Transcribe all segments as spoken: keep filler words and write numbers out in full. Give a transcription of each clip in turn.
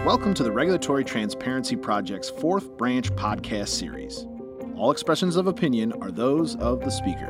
Welcome to the Regulatory Transparency Project's fourth branch podcast series. All expressions of opinion are those of the speaker.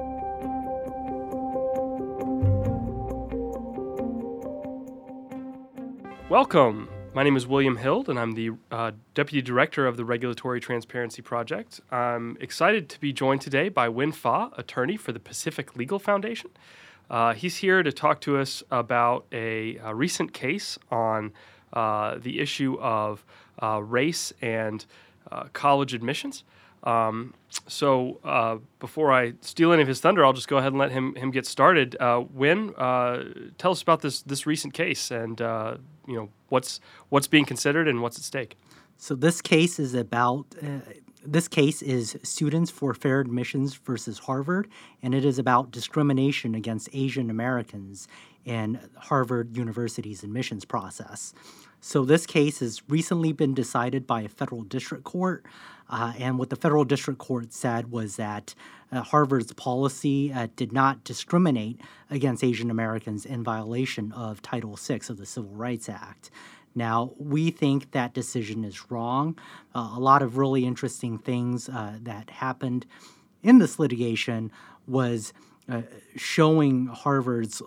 Welcome. My name is William Hild, and I'm the uh, Deputy Director of the Regulatory Transparency Project. I'm excited to be joined today by Win Fa, attorney for the Pacific Legal Foundation. Uh, he's here to talk to us about a, a recent case on uh, the issue of uh, race and uh, college admissions. Um, so uh, before I steal any of his thunder, I'll just go ahead and let him him get started. Uh, Win, uh, tell us about this this recent case and uh, you know what's what's being considered and what's at stake. So this case is about uh, this case is Students for Fair Admissions versus Harvard, and it is about discrimination against Asian Americans in Harvard University's admissions process. So this case has recently been decided by a federal district court, uh, and what the federal district court said was that uh, Harvard's policy uh, did not discriminate against Asian Americans in violation of Title six of the Civil Rights Act. Now, we think that decision is wrong. Uh, a lot of really interesting things uh, that happened in this litigation was uh, showing Harvard's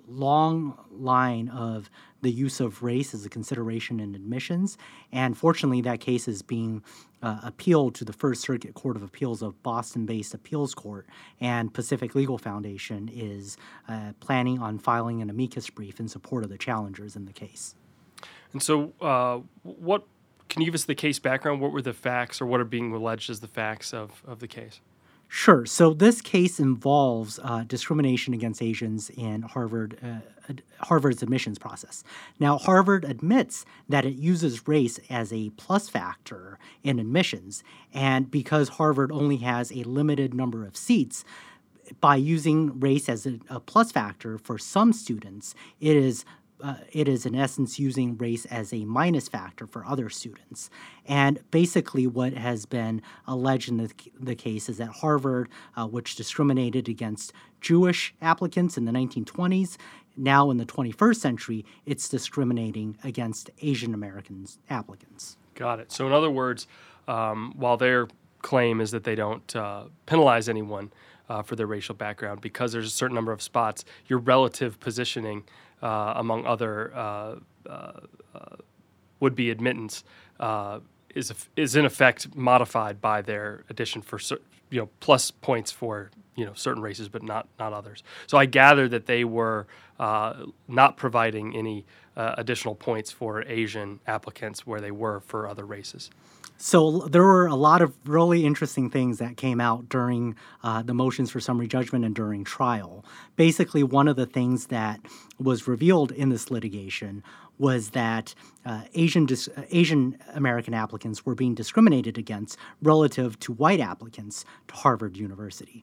long line of the use of race as a consideration in admissions. And fortunately, that case is being uh, appealed to the First Circuit Court of Appeals of Boston-based appeals court. And Pacific Legal Foundation is uh, planning on filing an amicus brief in support of the challengers in the case. And so uh, what can you give us the case background? What were the facts or what are being alleged as the facts of, of the case? Sure. So this case involves uh, discrimination against Asians in Harvard, uh, ad- Harvard's admissions process. Now, Harvard admits that it uses race as a plus factor in admissions, and because Harvard only has a limited number of seats, by using race as a, a plus factor for some students, it is Uh, it is in essence using race as a minus factor for other students. And basically what has been alleged in the, the case is that Harvard, uh, which discriminated against Jewish applicants in the nineteen twenties, now in the twenty-first century, it's discriminating against Asian Americans applicants. Got it. So in other words, um, while their claim is that they don't uh, penalize anyone uh, for their racial background because there's a certain number of spots, your relative positioning Uh, among other uh, uh, uh, would-be admittance uh, is is in effect modified by their addition for cer- you know plus points for you know certain races but not not others. So I gather that they were uh, not providing any uh, additional points for Asian applicants where they were for other races. So there were a lot of really interesting things that came out during uh, the motions for summary judgment and during trial. Basically, one of the things that was revealed in this litigation was that uh, Asian dis- Asian American applicants were being discriminated against relative to white applicants to Harvard University.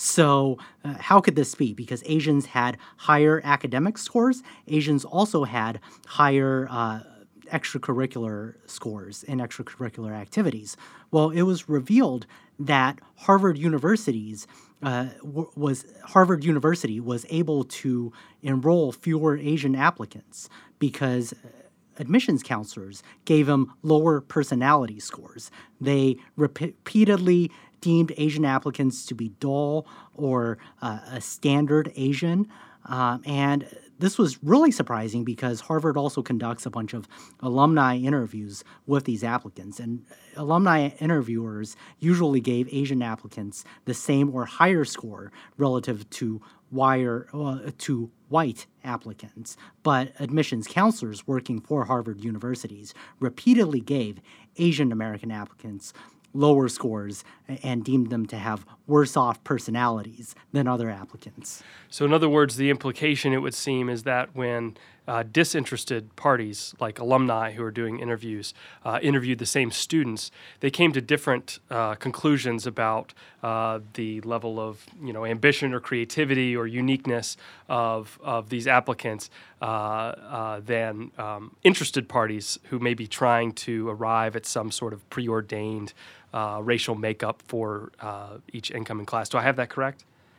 So uh, how could this be? Because Asians had higher academic scores. Asians also had higher uh, extracurricular scores in extracurricular activities. Well, it was revealed that Harvard University's uh, w- was Harvard University was able to enroll fewer Asian applicants because admissions counselors gave them lower personality scores. They rep- repeatedly deemed Asian applicants to be dull or uh, a standard Asian, um, and this was really surprising because Harvard also conducts a bunch of alumni interviews with these applicants, and alumni interviewers usually gave Asian applicants the same or higher score relative to wire, uh, to white applicants. But admissions counselors working for Harvard universities repeatedly gave Asian American applicants lower scores and deemed them to have worse off personalities than other applicants. So in other words, the implication, it would seem, is that when uh, disinterested parties like alumni who are doing interviews uh, interviewed the same students, they came to different uh, conclusions about uh, the level of you know ambition or creativity or uniqueness of of these applicants uh, uh, than um, interested parties who may be trying to arrive at some sort of preordained uh, racial makeup for uh, each incoming class. Do I have that correct?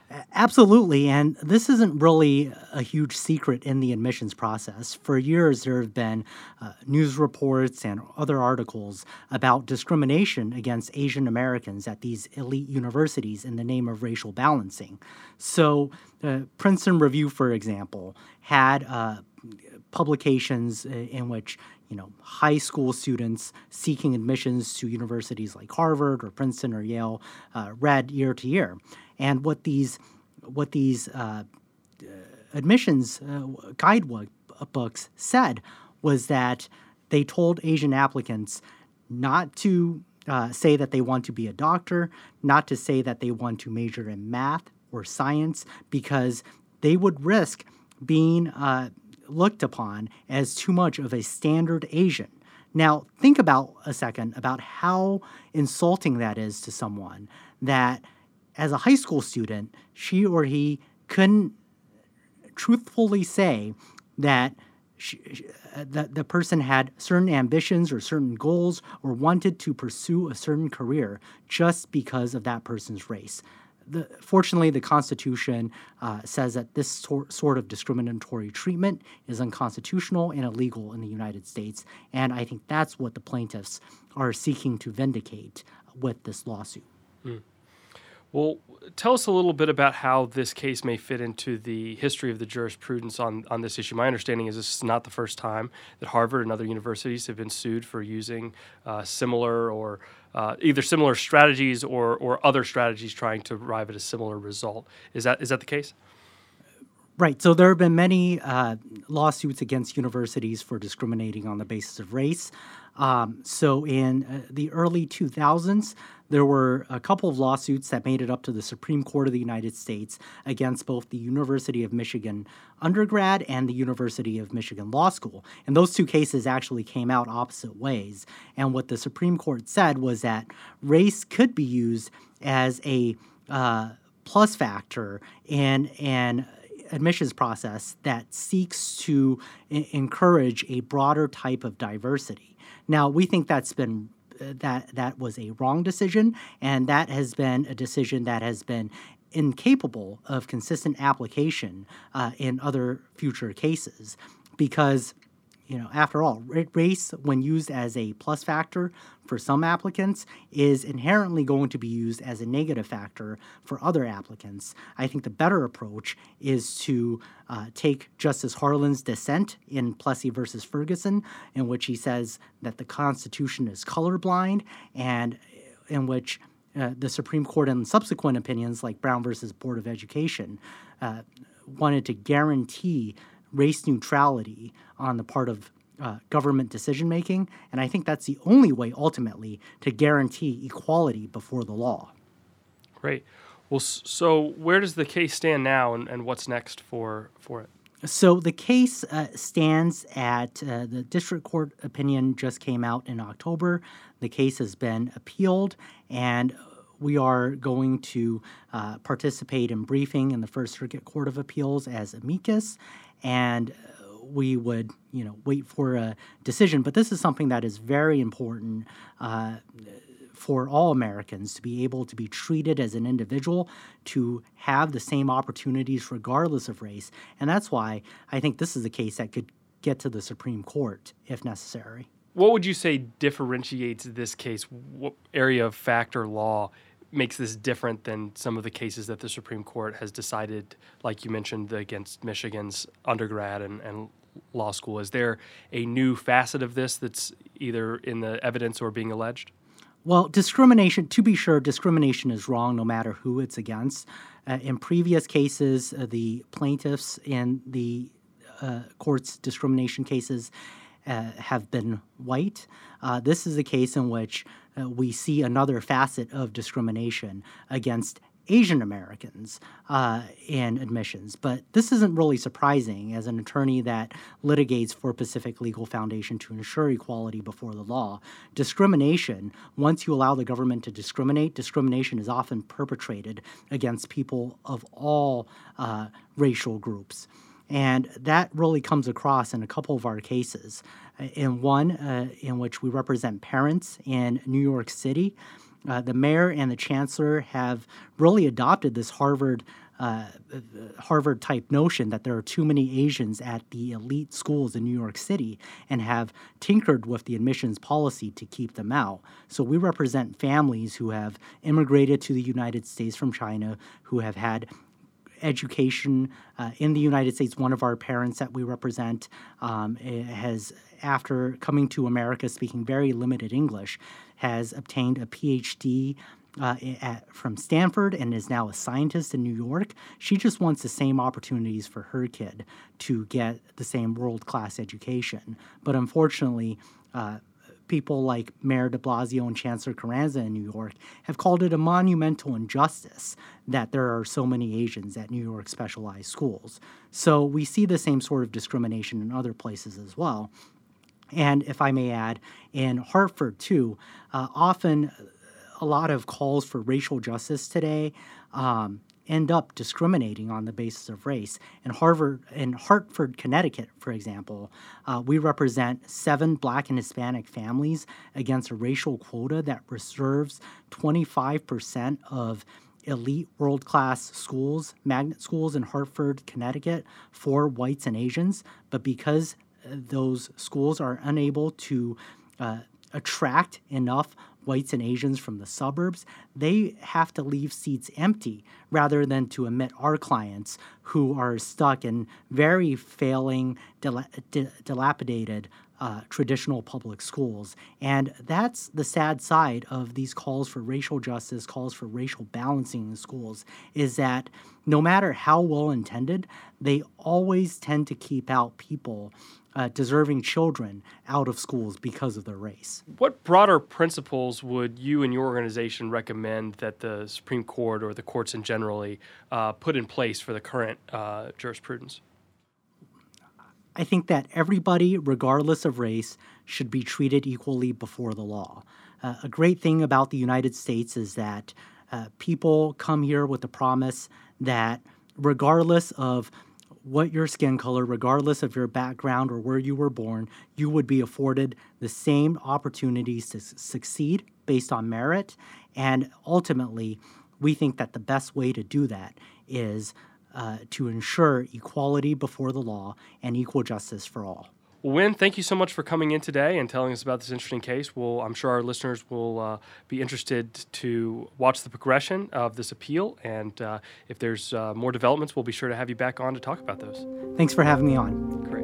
Absolutely, and this isn't really a huge secret in the admissions process. For years, there have been uh, news reports and other articles about discrimination against Asian Americans at these elite universities in the name of racial balancing. So, uh, Princeton Review, for example, had uh, publications in which you know high school students seeking admissions to universities like Harvard or Princeton or Yale uh, read year to year. And what these what these uh, admissions uh, guidebooks said was that they told Asian applicants not to uh, say that they want to be a doctor, not to say that they want to major in math or science, because they would risk being uh, looked upon as too much of a standard Asian. Now, think about a second about how insulting that is to someone that as a high school student, she or he couldn't truthfully say that she, uh, the, the person had certain ambitions or certain goals or wanted to pursue a certain career just because of that person's race. The, fortunately, the Constitution uh, says that this sor- sort of discriminatory treatment is unconstitutional and illegal in the United States, and I think that's what the plaintiffs are seeking to vindicate with this lawsuit. Mm. Well, tell us a little bit about how this case may fit into the history of the jurisprudence on, on this issue. My understanding is this is not the first time that Harvard and other universities have been sued for using uh, similar or uh, either similar strategies or, or other strategies trying to arrive at a similar result. Is that is that the case? Right. So there have been many uh, lawsuits against universities for discriminating on the basis of race. Um, so in uh, the early two thousands, there were a couple of lawsuits that made it up to the Supreme Court of the United States against both the University of Michigan undergrad and the University of Michigan Law School. And those two cases actually came out opposite ways. And what the Supreme Court said was that race could be used as a uh, plus factor in an admissions process that seeks to I- encourage a broader type of diversity. Now, we think that's been uh, that that was a wrong decision, and that has been a decision that has been incapable of consistent application uh, in other future cases, because you know, after all, race, when used as a plus factor for some applicants, is inherently going to be used as a negative factor for other applicants. I think the better approach is to uh, take Justice Harlan's dissent in Plessy versus Ferguson, in which he says that the Constitution is colorblind, and in which uh, the Supreme Court and subsequent opinions like Brown versus Board of Education uh, wanted to guarantee race neutrality on the part of uh, government decision-making, and I think that's the only way, ultimately, to guarantee equality before the law. Great. Well, so where does the case stand now, and, and what's next for, for it? So the case uh, stands at uh, the district court opinion just came out in October. The case has been appealed, and we are going to uh, participate in briefing in the First Circuit Court of Appeals as amicus, and we would, you know, wait for a decision. But this is something that is very important uh, for all Americans to be able to be treated as an individual, to have the same opportunities regardless of race. And that's why I think this is a case that could get to the Supreme Court if necessary. What would you say differentiates this case? What area of fact or law makes this different than some of the cases that the Supreme Court has decided, like you mentioned, against Michigan's undergrad and, and law school? Is there a new facet of this that's either in the evidence or being alleged? Well, discrimination, to be sure, discrimination is wrong no matter who it's against. Uh, in previous cases, uh, the plaintiffs in the uh, court's discrimination cases uh, have been white. Uh, this is a case in which uh, we see another facet of discrimination against Asian Americans uh, in admissions. But this isn't really surprising as an attorney that litigates for Pacific Legal Foundation to ensure equality before the law. Discrimination, once you allow the government to discriminate, discrimination is often perpetrated against people of all uh, racial groups. And that really comes across in a couple of our cases. In one, uh, in which we represent parents in New York City, uh, the mayor and the chancellor have really adopted this Harvard uh, Harvard type notion that there are too many Asians at the elite schools in New York City and have tinkered with the admissions policy to keep them out. So we represent families who have immigrated to the United States from China, who have had education uh, in the United States. One of our parents that we represent um, has, after coming to America speaking very limited English, has obtained a P H D uh, at, from Stanford and is now a scientist in New York. She just wants the same opportunities for her kid to get the same world-class education. But unfortunately, uh, people like Mayor de Blasio and Chancellor Carranza in New York have called it a monumental injustice that there are so many Asians at New York specialized schools. So we see the same sort of discrimination in other places as well. And if I may add, in Hartford, too, uh, often a lot of calls for racial justice today um, end up discriminating on the basis of race. In Harvard, in Hartford, Connecticut, for example, uh, we represent seven Black and Hispanic families against a racial quota that reserves twenty-five percent of elite world-class schools, magnet schools in Hartford, Connecticut, for whites and Asians. But because those schools are unable to uh, attract enough whites and Asians from the suburbs, they have to leave seats empty rather than to admit our clients who are stuck in very failing, dil- di- dilapidated uh, traditional public schools. And that's the sad side of these calls for racial justice, calls for racial balancing in schools, is that no matter how well-intended, they always tend to keep out people Uh, deserving children out of schools because of their race. What broader principles would you and your organization recommend that the Supreme Court or the courts in generally uh, put in place for the current uh, jurisprudence? I think that everybody, regardless of race, should be treated equally before the law. Uh, a great thing about the United States is that uh, people come here with the promise that regardless of what your skin color, regardless of your background or where you were born, you would be afforded the same opportunities to s- succeed based on merit. And ultimately, we think that the best way to do that is uh, to ensure equality before the law and equal justice for all. Well, Win, thank you so much for coming in today and telling us about this interesting case. Well, I'm sure our listeners will uh, be interested to watch the progression of this appeal. And uh, if there's uh, more developments, we'll be sure to have you back on to talk about those. Thanks for having me on. Great.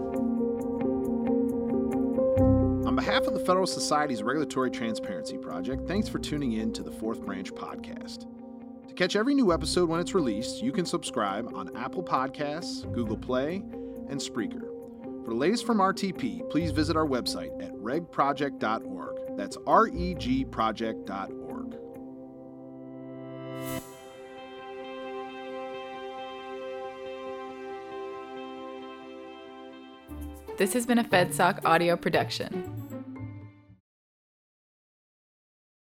On behalf of the Federal Society's Regulatory Transparency Project, thanks for tuning in to the Fourth Branch podcast. To catch every new episode when it's released, you can subscribe on Apple Podcasts, Google Play, and Spreaker. For the latest from R T P, please visit our website at reg project dot org. That's R E G project dot org. This has been a FedSoc audio production.